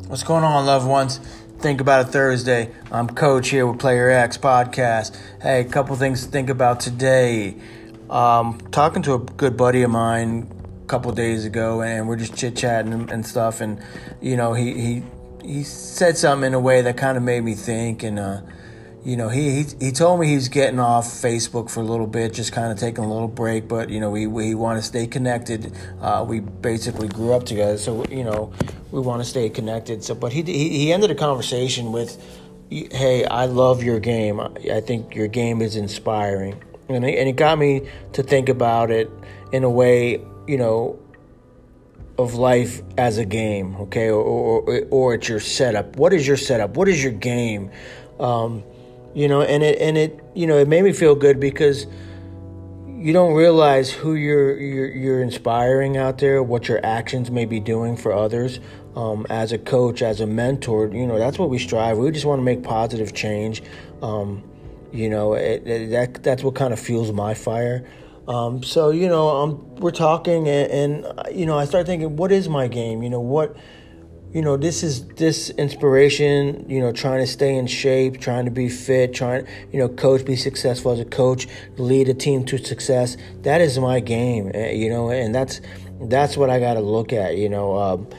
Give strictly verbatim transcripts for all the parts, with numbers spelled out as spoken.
What's going on, loved ones? Think About It Thursday. I'm Coach here with Player X Podcast. Hey, a couple things to think about today. Um, talking to a good buddy of mine a couple days ago, and we're just chit-chatting and, and stuff, and, you know, he, he he said something in a way that kind of made me think, and, uh, you know, he, he he told me he's getting off Facebook for a little bit, just kind of taking a little break, but, you know, we, we want to stay connected. Uh, we basically grew up together, so, you know, we want to stay connected. So, but he, he he ended a conversation with, "Hey, I love your game. I think your game is inspiring," and it, and it got me to think about it in a way, you know, of life as a game, okay, or or, or it's your setup. What is your setup? What is your game? Um, you know, and it and it you know it made me feel good because you don't realize who you're, you're you're inspiring out there, what your actions may be doing for others. Um, as a coach, as a mentor, you know, that's what we strive. We just want to make positive change. Um, you know, it, it, that that's what kind of fuels my fire. Um, so, you know, um, we're talking and, and, you know, I start thinking, what is my game? You know, what, you know, this is this inspiration, you know, trying to stay in shape, trying to be fit, trying, you know, coach, be successful as a coach, lead a team to success. That is my game, you know, and that's that's what I got to look at, you know. Um,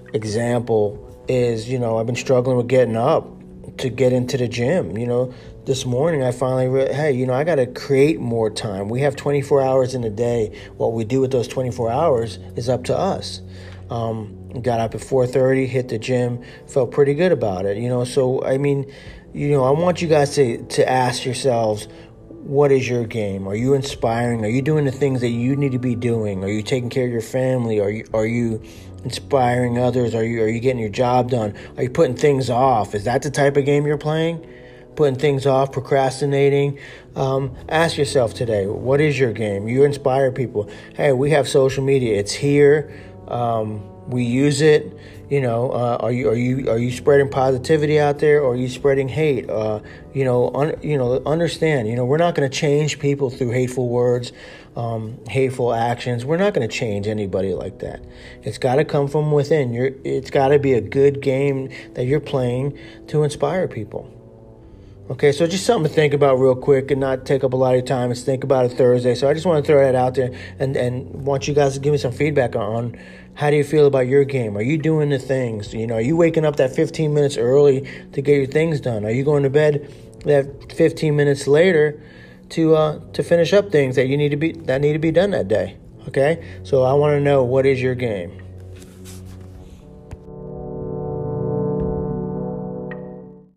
example is, you know, I've been struggling with getting up to get into the gym. You know, this morning I finally, re- hey, you know, I got to create more time. We have twenty-four hours in a day. What we do with those twenty-four hours is up to us. Um, got up at four thirty, hit the gym, felt pretty good about it, you know. So, I mean, you know, I want you guys to, to ask yourselves, what is your game? Are you inspiring? Are you doing the things that you need to be doing? Are you taking care of your family? Are you are you inspiring others? Are you are you getting your job done? Are you putting things off? Is that the type of game you're playing? Putting things off, procrastinating? Um, ask yourself today, what is your game? You inspire people. Hey, we have social media. It's here. Um, we use it. You know, uh, are you are you are you spreading positivity out there, or are you spreading hate? Uh, you know, un, you know, understand. You know, we're not going to change people through hateful words, um, hateful actions. We're not going to change anybody like that. It's got to come from within. You're, it's got to be a good game that you're playing to inspire people. Okay, so just something to think about real quick and not take up a lot of your time. It's Think About It Thursday. So I just want to throw that out there and, and want you guys to give me some feedback on how do you feel about your game? Are you doing the things? You know, are you waking up that fifteen minutes early to get your things done? Are you going to bed that fifteen minutes later to uh, to finish up things that you need to be that need to be done that day? Okay, so I want to know, what is your game?